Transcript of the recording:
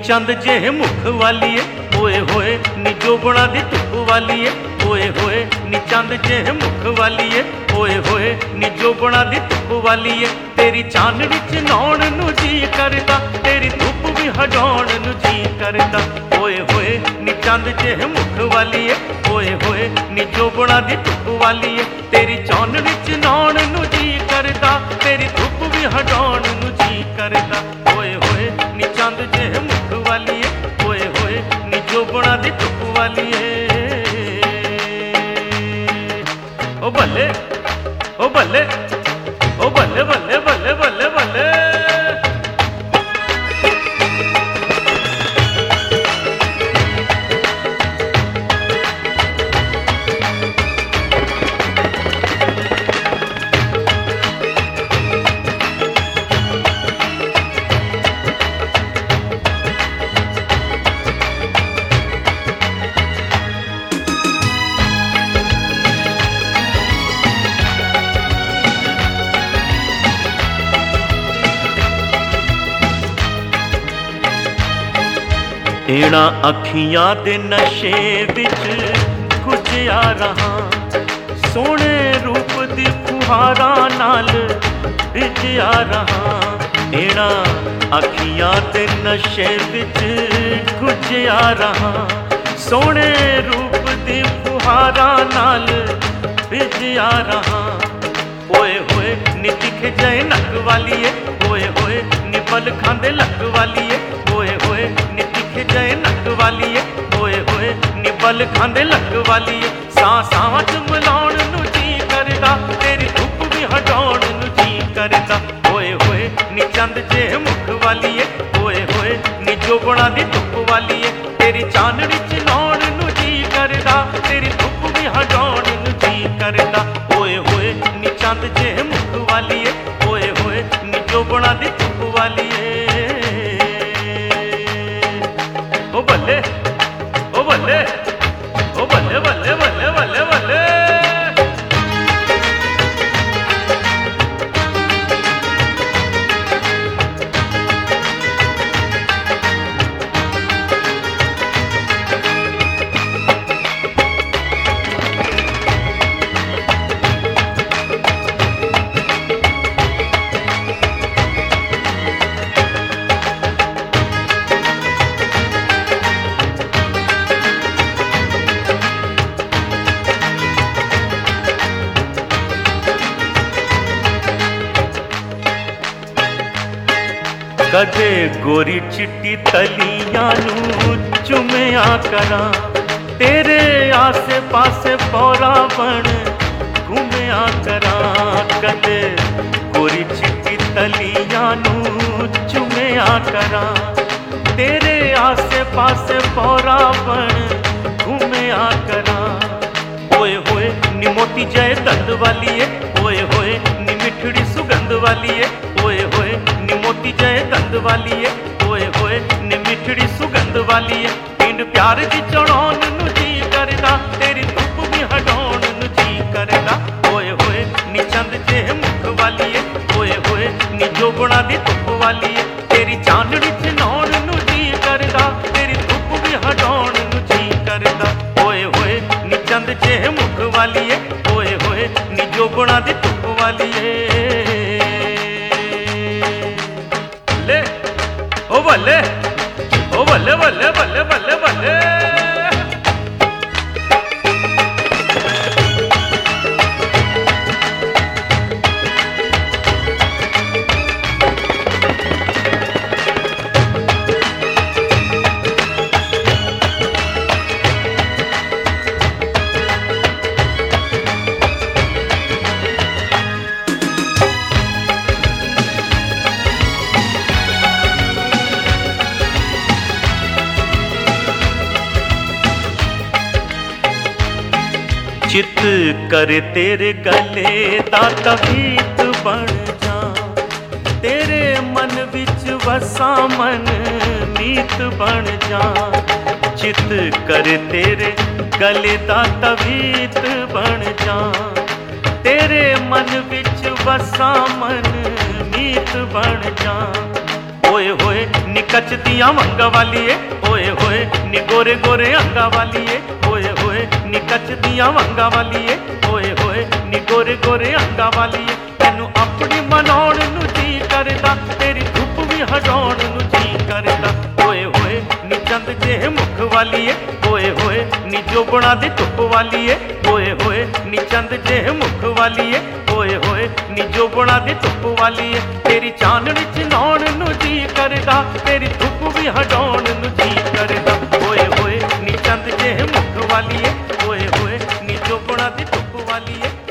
चंद जे मुख वालीए ओए होए नी जोबना दी धुप वालीए ओए होए नी चंद जे मुख वालीए ओए होए नी जोबना दी धुप वालीए तेरी चांदनी च नौण नू जी करदा तेरी धुप भी हटाउण नू जी करदा ओए होए नी चंद जे मुख वालीए ओए होए नी जोबना दी धुप वालीए तेरी चांदनी च नौण नू जी करदा तेरी धुप भी हटाउण नू जी करदा ओए होए नी चंद जे मुख वालीए ओए होए नी जोबना दी धुप वालीए ओ बल्ले ओ बल्ले ओ बल्ले बल्ले बल्ले बल्ले बल्ले एड़ा अखियां दे नशे विच गुजिया रहा सोने रूप दी फुहारा नाल रिझिया रहा एड़ा अखियां दे नशे विच गुजिया रहा सोने रूप दी फुहारा नाल रिझिया रहा ओए होए नी दिख जाए नक वालीए ओए होए नी पल खांदे लक वालीए ओए होए नी जय नक वालीए ओए होए निबल खांदे लक वालीए सांसां च मिलाउण नू जी करदा तेरी धुप भी हटाउण नू जी करदा ओए होए नी चंद जे मुख वालीए ओए होए नी जोबना दी धुप वालीए तेरी चांदनी च नौण नू जी करदा तेरी धुप भी हटाउण नू जी करदा ओए होए नी चंद जे मुख वालीए ओए होए नी जोबना दी धुप वालीए ओ बल्ले ओ बल्ले ओ बल्ले बल्ले बल्ले बल्ले बल्ले कदे गोरी चिट्टी तलियां नू चुमिया करा तेरे आसे पासे पौरा बन घूमिया करा कदे गोरी चिट्टी तलियां नू चुमिया करा तेरे आसे पासे पौरा बन घूमिया करा ओए होए नी मोती जय दंद वालीए ओए होए नी मिठड़ी सुगंध वालीए ओए होए नी मोती जय दंद वालीए ओए होए नी मिठड़ी सुगंध वालीए पिंड प्यार दी चढ़ाउण नू जी करदा तेरी धुप भी हटाउण नू जी करदा ओए होए नी चंद जे मुख वालीए ओए होए नी जोबना दी धुप वालीए तेरी चांदनी च नौण नू जी करदा तेरी धुप भी हटाउण नू जी करदा ओए होए नी चंद जे मुख वालीए ओए होए नी जोबना दी धुप वालीए ओ बल्ले ओ बल्ले बल्ले बल्ले बल्ले बल्ले चित करे तेरे गले दा तवीत बन जा तेरे मन विच वसा मन मीत बन जा चित करे तेरे गले दा तवीत बन जा तेरे मन विच वसा मन मीत बन जा ओए होए नी कचदियां वंगा वालीए, ओए होए नी गोरे गोरे अंगा वालीए, ओए होए नी कचदियां वंगा वालीए, ओए होए नी गोरे गोरे अंगा वालीए। तैनू अपनी मनाउण नू जी करदा, तेरी धुप भी हटाउण नू जी करदा। ओए होए नी चंद जेह मुख वालीए, ओए होए नी जोबना दी धुप वालीए, ओए होए नी चंद जेह मुख वालीए, ओए होए नी जोबना दी धुप वालीए। तेरी चाननी च नौण नू जी करदा, तेरी धुप भी हटाउण नू जी करदा। ओए होए नी चंद जेह मुख वालीए, ओए होए नी जोबना दी धुप वालीए।